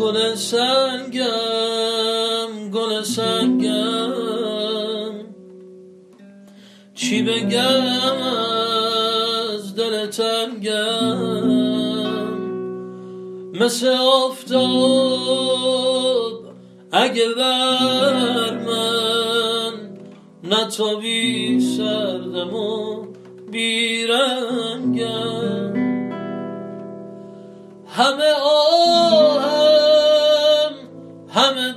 گل سنگم گل سنگم چی بگم از دل تنگم مثل آفتاب اگه بر من نتابی سردم و بیرنگم همه آهم همه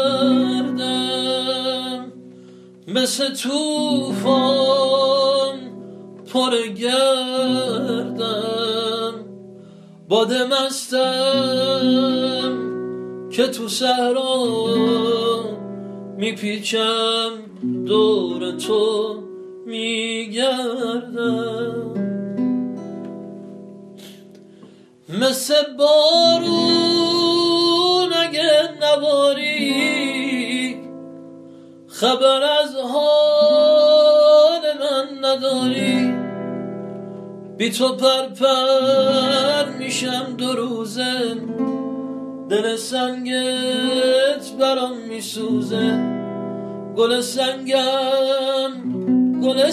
دردم مثل توفان پر گردم باده مستم که تو صحرا میپیچم دور تو میگردم مثل بارون اگه نباری خبر از حال من نداری بی تو پر میشم دو روزه دل سنگت برام میسوزه گل سنگم گل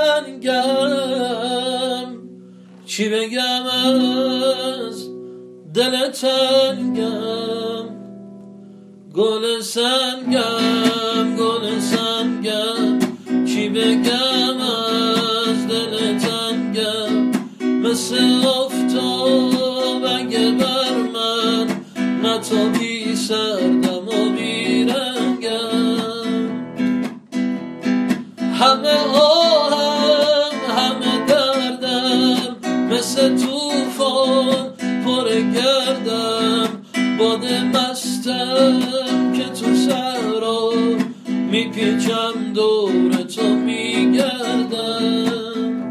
سنگم چی بگم از دل تنگم گل سنگم گل سنگم چی بگم از دل تنگم مثل آفتاب اگه بر من نتابی سردم و بیرنگم همه آهم همه دردم مثل توفان پر گردم باده مستم که تو صحرا میپیچم دور تو میگردم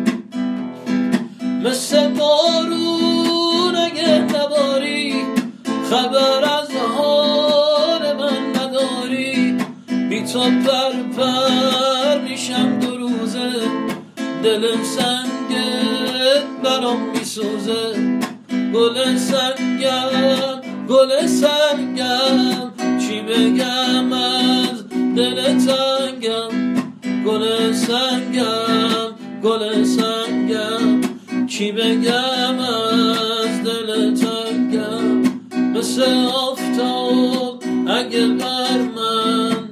مثل بارون اگه نباری خبر از حال من نداری بی تو پر میشم دو روزه دل سنگت برام میسوزه گل سنگم گل سنگم چی بگم از دل تنگم گل سنگم گل سنگم چی بگم از دل تنگم مثل آفتاب اگه بر من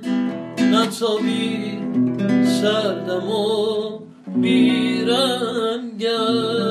نتابی سردم و بیرنگم